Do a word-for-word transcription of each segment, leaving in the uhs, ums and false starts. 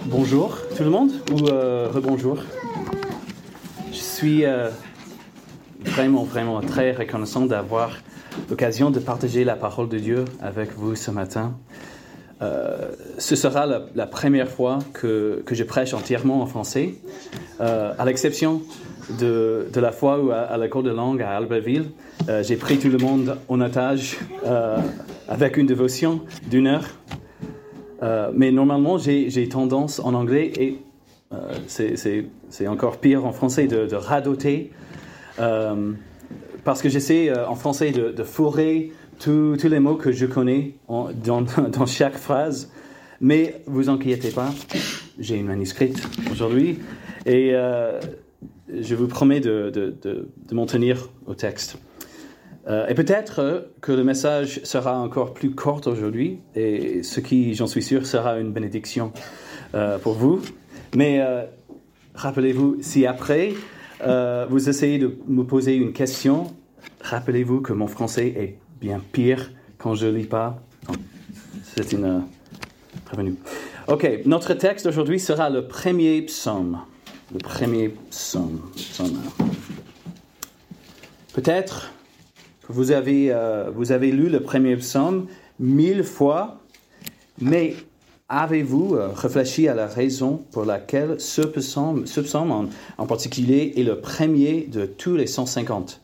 Bonjour tout le monde, ou euh, rebonjour. Je suis euh, vraiment, vraiment très reconnaissant d'avoir l'occasion de partager la parole de Dieu avec vous ce matin. Euh, ce sera la, la première fois que, que je prêche entièrement en français, euh, à l'exception de, de la fois où à, à l'école de langue à Albertville, euh, j'ai pris tout le monde en otage euh, avec une dévotion d'une heure. Euh, mais normalement, j'ai, j'ai tendance en anglais, et euh, c'est, c'est, c'est encore pire en français, de, de radoter, euh, parce que j'essaie euh, en français de, de fourrer tous, tous les mots que je connais en, dans, dans chaque phrase. Mais vous inquiétez pas, j'ai une manuscrite aujourd'hui, et euh, je vous promets de, de, de, de m'en tenir au texte. Euh, et peut-être que le message sera encore plus court aujourd'hui, et ce qui, j'en suis sûr, sera une bénédiction euh, pour vous. Mais euh, rappelez-vous, si après euh, vous essayez de me poser une question, rappelez-vous que mon français est bien pire quand je ne lis pas. Non, c'est une euh, prévenue. Ok, notre texte aujourd'hui sera le premier psaume. Le premier psaume. psaume. Peut-être Vous avez, euh, vous avez lu le premier psaume mille fois, mais avez-vous euh, réfléchi à la raison pour laquelle ce psaume, ce psaume en, en particulier est le premier de tous les cent cinquante?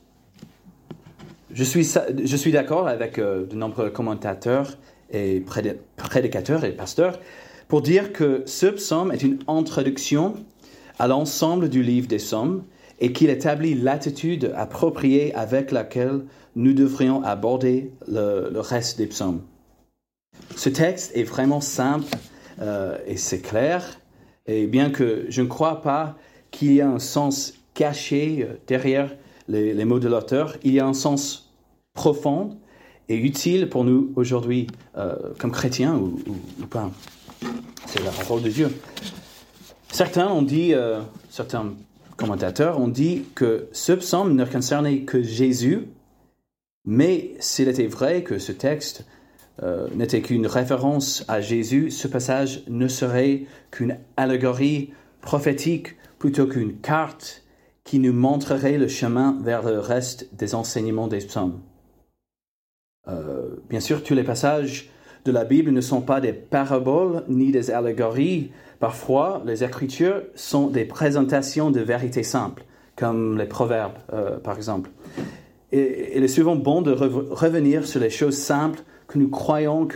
Je suis, je suis d'accord avec euh, de nombreux commentateurs et prédicateurs et pasteurs pour dire que ce psaume est une introduction à l'ensemble du livre des psaumes et qu'il établit l'attitude appropriée avec laquelle nous devrions aborder le, le reste des psaumes. Ce texte est vraiment simple euh, et c'est clair, et bien que je ne crois pas qu'il y ait un sens caché derrière les, les mots de l'auteur, il y a un sens profond et utile pour nous aujourd'hui, euh, comme chrétiens ou, ou, ou pas. C'est la parole de Dieu. Certains ont dit, euh, certains commentateurs ont dit que ce psaume ne concernait que Jésus, mais s'il était vrai que ce texte euh, n'était qu'une référence à Jésus, ce passage ne serait qu'une allégorie prophétique plutôt qu'une carte qui nous montrerait le chemin vers le reste des enseignements des psaumes. Euh, bien sûr, tous les passages de la Bible ne sont pas des paraboles ni des allégories. Parfois, les Écritures sont des présentations de vérités simples, comme les proverbes, euh, par exemple. Et il est souvent bon de re- revenir sur les choses simples que nous croyons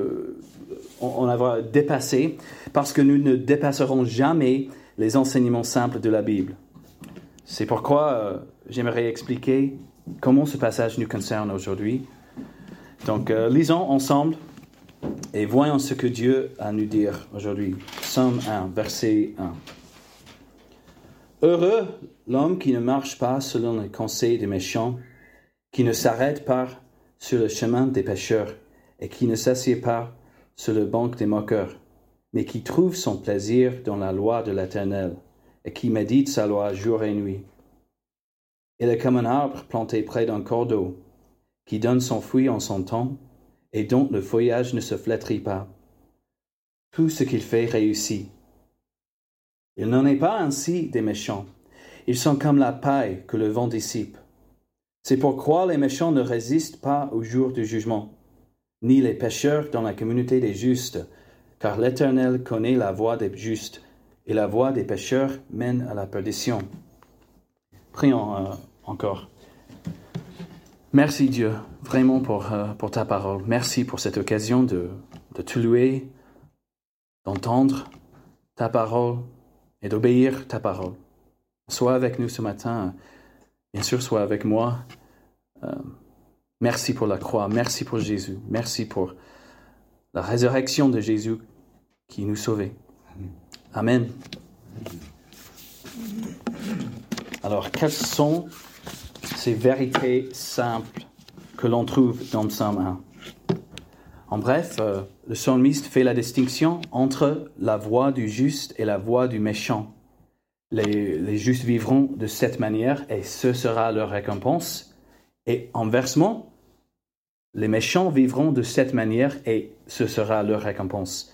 qu'on avoir dépassées, parce que nous ne dépasserons jamais les enseignements simples de la Bible. C'est pourquoi euh, j'aimerais expliquer comment ce passage nous concerne aujourd'hui. Donc, euh, lisons ensemble et voyons ce que Dieu a à nous dire aujourd'hui. Psaume un, verset un. Heureux l'homme qui ne marche pas selon les conseils des méchants, qui ne s'arrête pas sur le chemin des pécheurs, et qui ne s'assied pas sur le banc des moqueurs, mais qui trouve son plaisir dans la loi de l'Éternel, et qui médite sa loi jour et nuit. Il est comme un arbre planté près d'un cours d'eau, qui donne son fruit en son temps, et dont le feuillage ne se flétrit pas. Tout ce qu'il fait réussit. Il n'en est pas ainsi des méchants. Ils sont comme la paille que le vent dissipe. C'est pourquoi les méchants ne résistent pas au jour du jugement, ni les pécheurs dans la communauté des justes, car l'Éternel connaît la voie des justes, et la voie des pécheurs mène à la perdition. Prions euh, encore. Merci Dieu, vraiment pour, euh, pour ta parole. Merci pour cette occasion de, de te louer, d'entendre ta parole et d'obéir ta parole. Sois avec nous ce matin, bien sûr, sois avec moi. Euh, merci pour la croix, merci pour Jésus, merci pour la résurrection de Jésus qui nous sauvait. Amen. Alors, quelles sont ces vérités simples que l'on trouve dans Psaume un? En bref, euh, le psalmiste fait la distinction entre la voie du juste et la voie du méchant. Les, les justes vivront de cette manière et ce sera leur récompense. Et inversement, les méchants vivront de cette manière et ce sera leur récompense.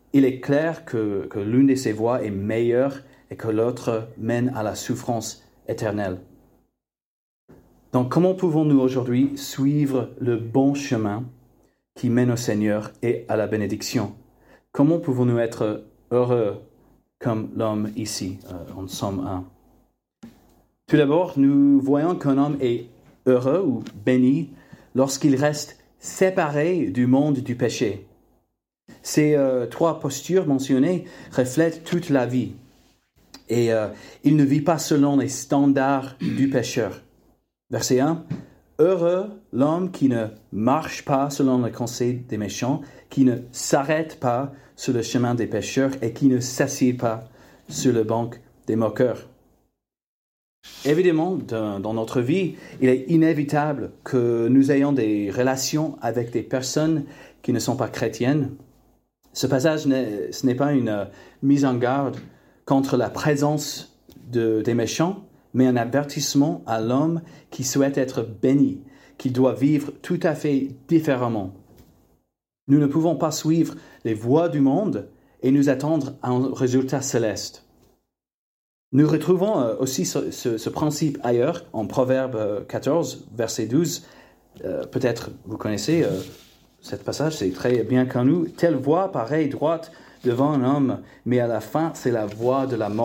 il est clair que, que l'une de ces voies est meilleure et que l'autre mène à la souffrance éternelle. Donc, comment pouvons-nous aujourd'hui suivre le bon chemin qui mène au Seigneur et à la bénédiction? Comment pouvons-nous être heureux comme l'homme ici, euh, en Somme un? Tout d'abord, nous voyons qu'un homme est heureux ou béni lorsqu'il reste séparé du monde du péché. Ces euh, trois postures mentionnées reflètent toute la vie. Et euh, il ne vit pas selon les standards du pécheur. Verset un. Heureux l'homme qui ne marche pas selon les conseils des méchants, qui ne s'arrête pas sur le chemin des pécheurs et qui ne s'assied pas sur le banc des moqueurs. Évidemment, dans notre vie, il est inévitable que nous ayons des relations avec des personnes qui ne sont pas chrétiennes. Ce passage, n'est, ce n'est pas une euh, mise en garde contre la présence de, des méchants, mais un avertissement à l'homme qui souhaite être béni, qui doit vivre tout à fait différemment. Nous ne pouvons pas suivre les voies du monde et nous attendre à un résultat céleste. Nous retrouvons euh, aussi ce, ce, ce principe ailleurs, en Proverbe quatorze, verset douze. Euh, peut-être vous connaissez euh, ce passage, c'est très bien connu. « Telle voie paraît droite devant un homme, mais à la fin, c'est la voie de la mort. »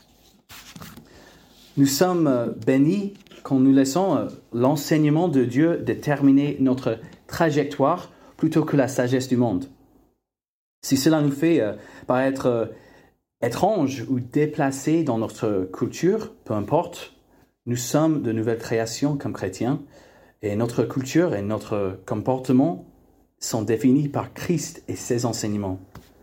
Nous sommes euh, bénis quand nous laissons euh, l'enseignement de Dieu déterminer notre trajectoire plutôt que la sagesse du monde. Si cela nous fait euh, paraître euh, étrange ou déplacé dans notre culture, peu importe, nous sommes de nouvelles créations comme chrétiens et notre culture et notre comportement sont définis par Christ et ses enseignements.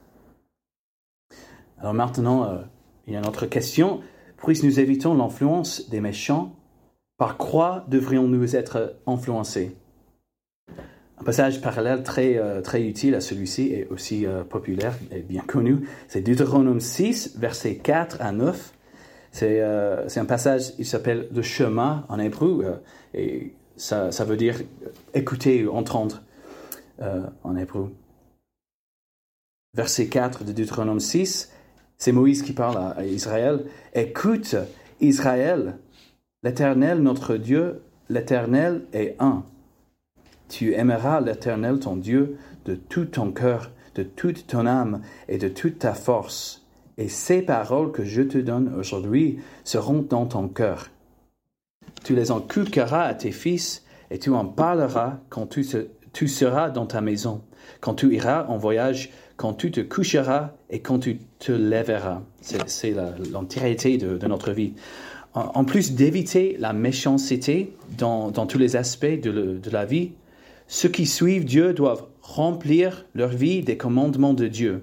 Alors maintenant, euh, il y a une autre question. Puisque nous évitons l'influence des méchants, par quoi devrions-nous être influencés? Un passage parallèle très, euh, très utile à celui-ci et aussi euh, populaire et bien connu, c'est Deutéronome six, versets quatre à neuf. C'est, euh, c'est un passage, il s'appelle « le chemin » en hébreu, euh, et ça, ça veut dire écouter ou entendre euh, en hébreu. Verset quatre de Deutéronome six, c'est Moïse qui parle à, à Israël. « Écoute, Israël, l'Éternel, notre Dieu, l'Éternel est un. Tu aimeras l'Éternel, ton Dieu, de tout ton cœur, de toute ton âme et de toute ta force. Et ces paroles que je te donne aujourd'hui seront dans ton cœur. Tu les inculqueras à tes fils et tu en parleras quand tu, te, tu seras dans ta maison, quand tu iras en voyage, quand tu te coucheras et quand tu te lèveras. » C'est, c'est la, l'entièreté de, de notre vie. En, en plus d'éviter la méchanceté dans, dans tous les aspects de, le, de la vie, ceux qui suivent Dieu doivent remplir leur vie des commandements de Dieu.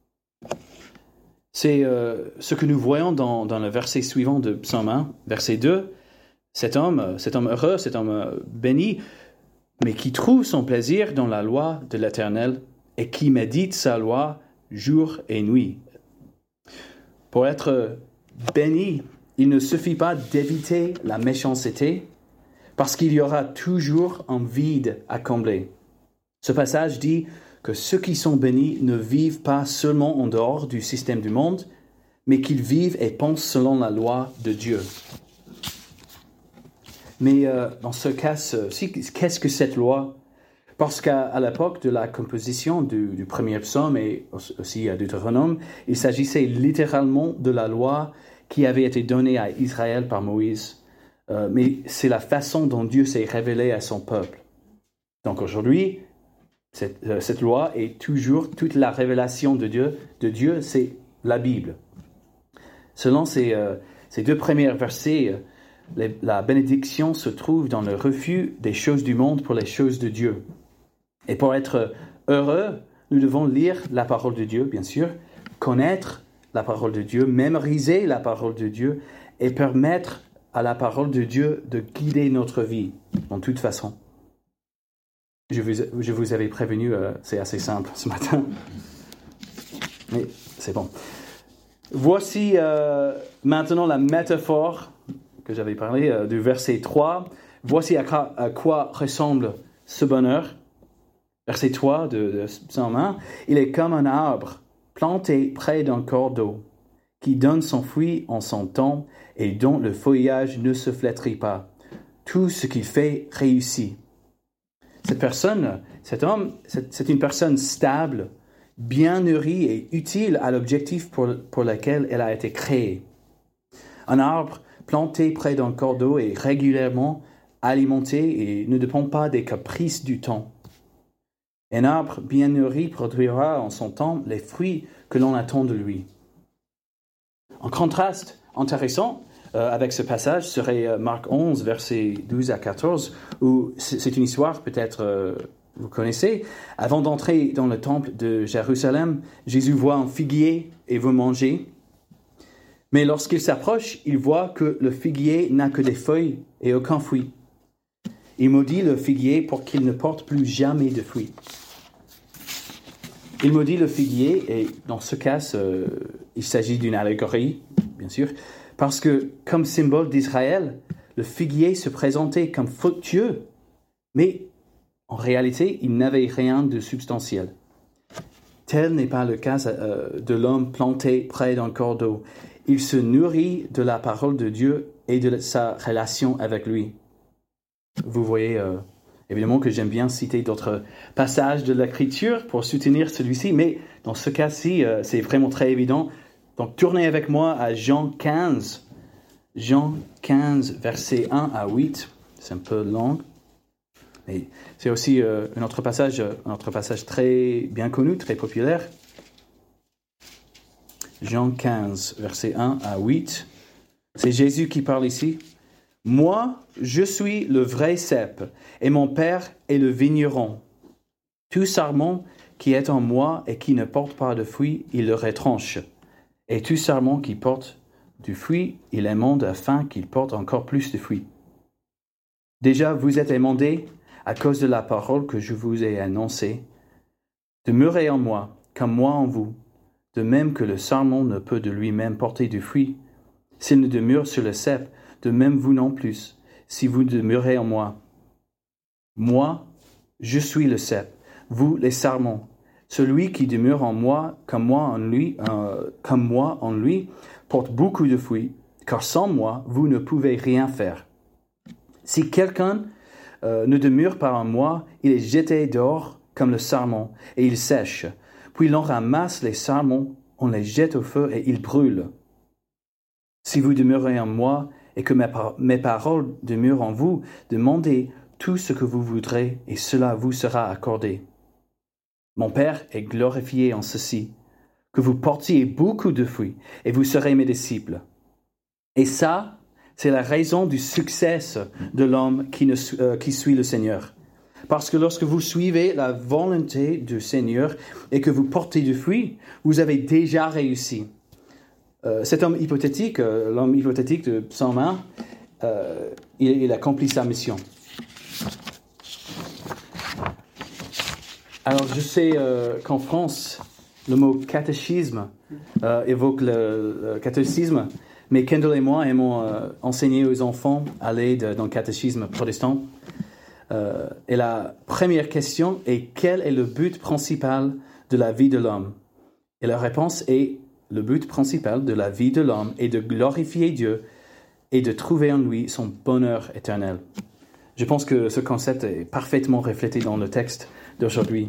C'est euh, ce que nous voyons dans, dans le verset suivant de Psaume un, verset deux. Cet homme, cet homme heureux, cet homme béni, mais qui trouve son plaisir dans la loi de l'Éternel et qui médite sa loi jour et nuit. Pour être béni, il ne suffit pas d'éviter la méchanceté, parce qu'il y aura toujours un vide à combler. Ce passage dit que ceux qui sont bénis ne vivent pas seulement en dehors du système du monde, mais qu'ils vivent et pensent selon la loi de Dieu. Mais euh, dans ce cas-ci, qu'est-ce que cette loi? Parce qu'à à l'époque de la composition du, du premier psaume et aussi à Deutéronome, il s'agissait littéralement de la loi qui avait été donnée à Israël par Moïse. Euh, mais c'est la façon dont Dieu s'est révélé à son peuple. Donc aujourd'hui, cette, euh, cette loi est toujours toute la révélation de Dieu. De Dieu, c'est la Bible. Selon ces, euh, ces deux premiers versets, les, la bénédiction se trouve dans le refus des choses du monde pour les choses de Dieu. Et pour être heureux, nous devons lire la parole de Dieu, bien sûr, connaître la parole de Dieu, mémoriser la parole de Dieu et permettre à la parole de Dieu de guider notre vie, en toute façon. Je vous, je vous avais prévenu, euh, c'est assez simple ce matin. Mais c'est bon. Voici euh, maintenant la métaphore que j'avais parlé euh, du verset trois. Voici à quoi, à quoi ressemble ce bonheur. Verset trois de, de Psaume un. Il est comme un arbre planté près d'un cours d'eau, qui donne son fruit en son temps et dont le feuillage ne se flétrit pas. Tout ce qu'il fait réussit. Cette personne, cet homme, c'est, c'est une personne stable, bien nourrie et utile à l'objectif pour, pour lequel elle a été créée. Un arbre planté près d'un cours d'eau est régulièrement alimenté et ne dépend pas des caprices du temps. Un arbre bien nourri produira en son temps les fruits que l'on attend de lui. En contraste intéressant euh, avec ce passage serait euh, Marc onze, versets douze à quatorze, où c'est, c'est une histoire peut-être euh, vous connaissez. Avant d'entrer dans le temple de Jérusalem, Jésus voit un figuier et veut manger. Mais lorsqu'il s'approche, il voit que le figuier n'a que des feuilles et aucun fruit. Il maudit le figuier pour qu'il ne porte plus jamais de fruits. Il maudit le figuier, et dans ce cas, euh, il s'agit d'une allégorie, bien sûr, parce que, comme symbole d'Israël, le figuier se présentait comme fructueux, mais en réalité, il n'avait rien de substantiel. Tel n'est pas le cas euh, de l'homme planté près d'un cours d'eau. Il se nourrit de la parole de Dieu et de sa relation avec lui. Vous voyez, euh, évidemment que j'aime bien citer d'autres passages de l'Écriture pour soutenir celui-ci, mais dans ce cas-ci, euh, c'est vraiment très évident. Donc, tournez avec moi à Jean quinze. Jean quinze, versets un à huit. C'est un peu long, mais c'est aussi euh, un autre passage, un autre passage très bien connu, très populaire. Jean quinze, versets un à huit. C'est Jésus qui parle ici. « Moi, je suis le vrai cep, et mon Père est le vigneron. Tout sarment qui est en moi et qui ne porte pas de fruit, il le retranche. Et tout sarment qui porte du fruit, il émonde afin qu'il porte encore plus de fruits. Déjà, vous êtes émondés à cause de la parole que je vous ai annoncée. Demeurez en moi, comme moi en vous, de même que le sarment ne peut de lui-même porter du fruit. S'il ne demeure sur le cep, de même vous non plus, si vous demeurez en moi. Moi, je suis le cep, vous les sarments. Celui qui demeure en moi, comme moi en lui, euh, comme moi en lui, porte beaucoup de fruits, car sans moi, vous ne pouvez rien faire. Si quelqu'un euh, ne demeure pas en moi, il est jeté dehors comme le sarment, et il sèche. Puis l'on ramasse les sarments, on les jette au feu et ils brûlent. Si vous demeurez en moi, et que mes, par- mes paroles demeurent en vous, demandez tout ce que vous voudrez, et cela vous sera accordé. Mon Père est glorifié en ceci, que vous portiez beaucoup de fruits, et vous serez mes disciples. Et ça, c'est la raison du succès de l'homme qui, ne, euh, qui suit le Seigneur. Parce que lorsque vous suivez la volonté du Seigneur et que vous portez du fruit, vous avez déjà réussi. Euh, cet homme hypothétique, euh, l'homme hypothétique de Psaume un, euh, il, il accomplit sa mission. Alors, je sais euh, qu'en France, le mot catéchisme euh, évoque le, le catholicisme, mais Kendall et moi aimons euh, enseigner aux enfants à l'aide d'un catéchisme protestant. Euh, et la première question est: quel est le but principal de la vie de l'homme? Et la réponse est: le but principal de la vie de l'homme est de glorifier Dieu et de trouver en lui son bonheur éternel. Je pense que ce concept est parfaitement reflété dans le texte d'aujourd'hui.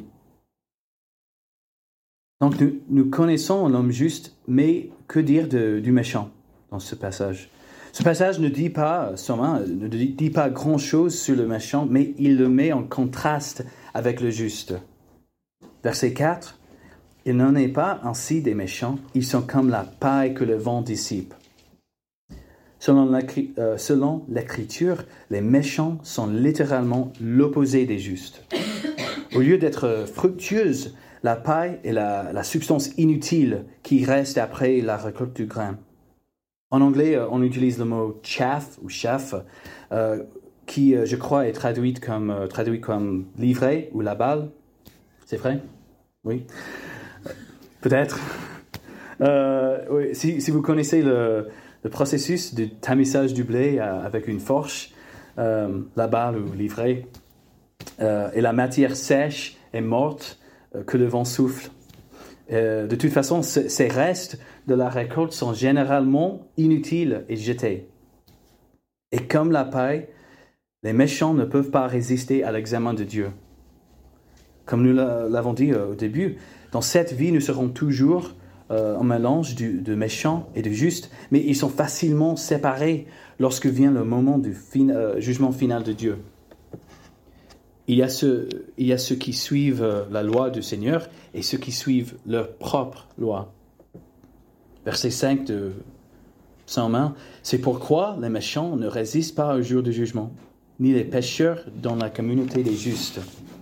Donc nous, nous connaissons l'homme juste, mais que dire de, du méchant dans ce passage? Ce passage ne dit pas, sûrement, ne dit pas grand-chose sur le méchant, mais il le met en contraste avec le juste. Verset quatre. Il n'en est pas ainsi des méchants, ils sont comme la paille que le vent dissipe. Selon, euh, selon l'Écriture, les méchants sont littéralement l'opposé des justes. Au lieu d'être fructueuse, la paille est la, la substance inutile qui reste après la récolte du grain. En anglais, on utilise le mot chaff ou chaff, euh, qui, je crois, est traduit comme, euh, traduit comme livret ou la balle. C'est vrai? Oui. Peut-être. Euh, oui, si, si vous connaissez le, le processus de tamisage du blé avec une fourche, euh, la balle ou l'ivraie, euh, et la matière sèche et morte euh, que le vent souffle, Euh, de toute façon, c- ces restes de la récolte sont généralement inutiles et jetés. Et comme la paille, les méchants ne peuvent pas résister à l'examen de Dieu. Comme nous l'avons dit au début, dans cette vie, nous serons toujours euh, un mélange du, de méchants et de justes, mais ils sont facilement séparés lorsque vient le moment du fin, euh, jugement final de Dieu. Il y a ceux, il y a ceux qui suivent la loi du Seigneur et ceux qui suivent leur propre loi. Verset cinq de Psaume un, « C'est pourquoi les méchants ne résistent pas au jour du jugement, ni les pécheurs dans la communauté des justes. »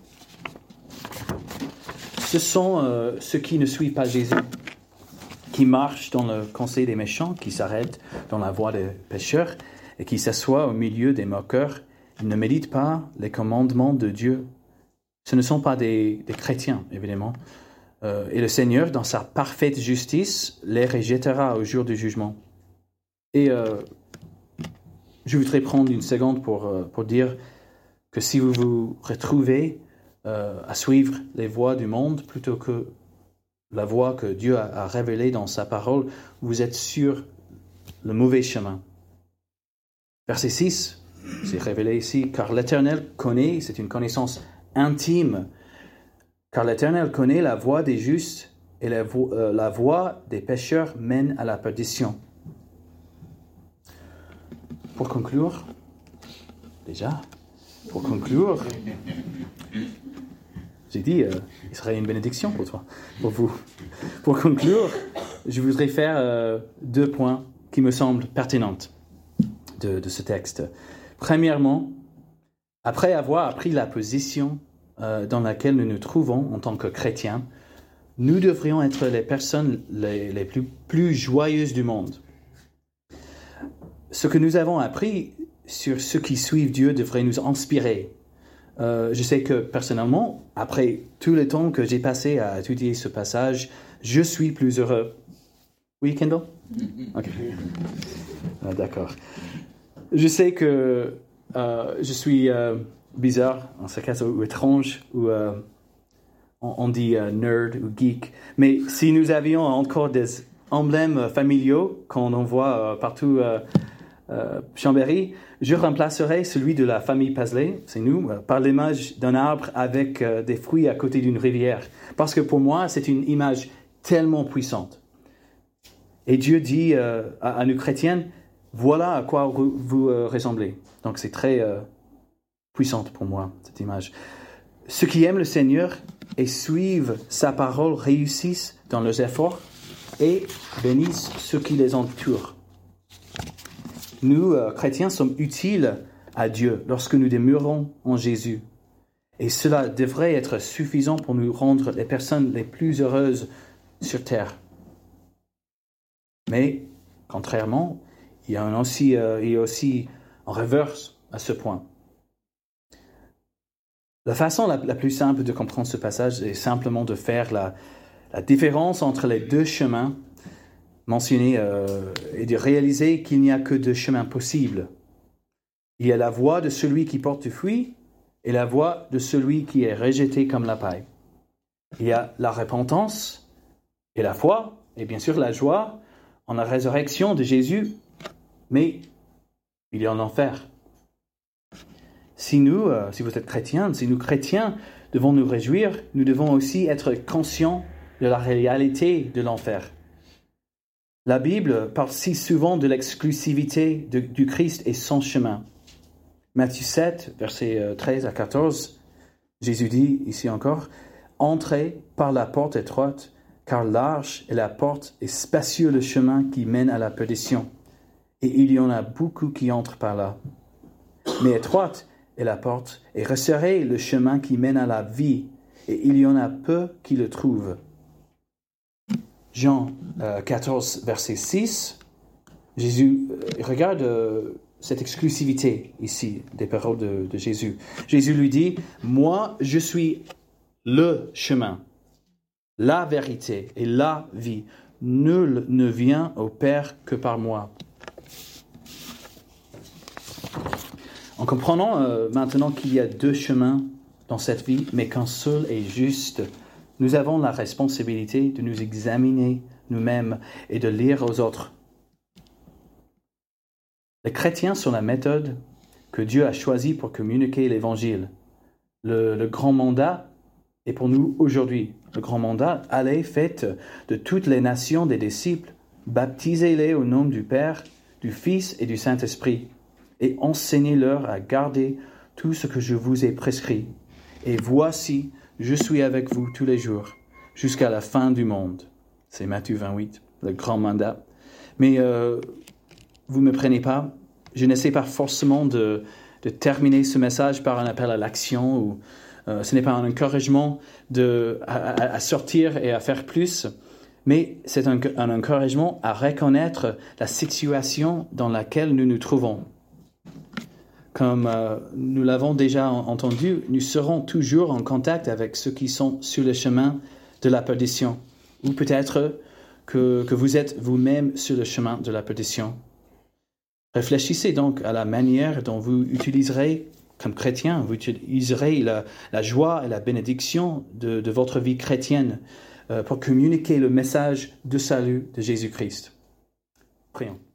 Ce sont euh, ceux qui ne suivent pas Jésus, qui marchent dans le conseil des méchants, qui s'arrêtent dans la voie des pécheurs et qui s'assoient au milieu des moqueurs. Ils ne méditent pas les commandements de Dieu. Ce ne sont pas des, des chrétiens, évidemment. Euh, et le Seigneur, dans sa parfaite justice, les rejettera au jour du jugement. Et euh, je voudrais prendre une seconde pour, euh, pour dire que si vous vous retrouvez euh, à suivre les voies du monde plutôt que la voie que Dieu a, a révélée dans sa parole, vous êtes sur le mauvais chemin. Verset six, c'est révélé ici, « Car l'Éternel connaît, c'est une connaissance intime, car l'Éternel connaît la voie des justes et la, vo- euh, la voie des pécheurs mène à la perdition. » Pour conclure, déjà, pour conclure, j'ai dit, euh, il serait une bénédiction pour toi, pour vous. Pour conclure, je voudrais faire euh, deux points qui me semblent pertinents de, de ce texte. Premièrement, après avoir appris la position euh, dans laquelle nous nous trouvons en tant que chrétiens, nous devrions être les personnes les, les plus, plus joyeuses du monde. Ce que nous avons appris sur ceux qui suivent Dieu devrait nous inspirer. Euh, je sais que personnellement, après tout le temps que j'ai passé à étudier ce passage, je suis plus heureux. Oui, Kendall? Ok. Ah, d'accord. Je sais que euh, je suis euh, bizarre, en ce cas, ou étrange, ou euh, on, on dit euh, nerd ou geek. Mais si nous avions encore des emblèmes familiaux qu'on en voit euh, partout euh, euh, Chambéry, je remplacerai celui de la famille Paisley, c'est nous, euh, par l'image d'un arbre avec euh, des fruits à côté d'une rivière. Parce que pour moi, c'est une image tellement puissante. Et Dieu dit euh, à, à nous chrétiens, voilà à quoi vous, vous euh, ressemblez. Donc c'est très euh, puissante pour moi, cette image. Ceux qui aiment le Seigneur et suivent sa parole réussissent dans leurs efforts et bénissent ceux qui les entourent. Nous, euh, chrétiens, sommes utiles à Dieu lorsque nous demeurons en Jésus. Et cela devrait être suffisant pour nous rendre les personnes les plus heureuses sur terre. Mais, contrairement, il y a aussi, euh, il y a aussi un reverse à ce point. La façon la, la plus simple de comprendre ce passage est simplement de faire la, la différence entre les deux chemins mentionnés euh, et de réaliser qu'il n'y a que deux chemins possibles. Il y a la voie de celui qui porte du fruit et la voie de celui qui est rejeté comme la paille. Il y a la repentance et la foi, et bien sûr la joie en la résurrection de Jésus, mais il y a l'enfer. Si nous, euh, si vous êtes chrétiens, si nous chrétiens devons nous réjouir, nous devons aussi être conscients de la réalité de l'enfer. La Bible parle si souvent de l'exclusivité de, du Christ et son chemin. Matthieu sept, versets treize à quatorze, Jésus dit ici encore, « Entrez par la porte étroite, car large est la porte et spacieux le chemin qui mène à la perdition. Et il y en a beaucoup qui entrent par là. Mais étroite est la porte et resserré le chemin qui mène à la vie, et il y en a peu qui le trouvent. » Jean euh, quatorze, verset six, Jésus, euh, regarde euh, cette exclusivité ici des paroles de, de Jésus. Jésus lui dit, « Moi, je suis le chemin, la vérité et la vie. Nul ne vient au Père que par moi. » En comprenant euh, maintenant qu'il y a deux chemins dans cette vie, mais qu'un seul est juste, nous avons la responsabilité de nous examiner nous-mêmes et de lire aux autres. Les chrétiens sont la méthode que Dieu a choisie pour communiquer l'Évangile. Le, le grand mandat est pour nous aujourd'hui. Le grand mandat, allez, faites de toutes les nations des disciples, baptisez-les au nom du Père, du Fils et du Saint-Esprit, et enseignez-leur à garder tout ce que je vous ai prescrit. Et voici, je suis avec vous tous les jours, jusqu'à la fin du monde. C'est Matthieu vingt-huit, le grand mandat. Mais euh, vous ne me prenez pas, je n'essaie pas forcément de, de terminer ce message par un appel à l'action, ou euh, ce n'est pas un encouragement de, à, à sortir et à faire plus, mais c'est un, un encouragement à reconnaître la situation dans laquelle nous nous trouvons. Comme euh, nous l'avons déjà entendu, nous serons toujours en contact avec ceux qui sont sur le chemin de la perdition. Ou peut-être que, que vous êtes vous-même sur le chemin de la perdition. Réfléchissez donc à la manière dont vous utiliserez, comme chrétien, vous utiliserez la, la joie et la bénédiction de, de votre vie chrétienne euh, pour communiquer le message de salut de Jésus-Christ. Prions.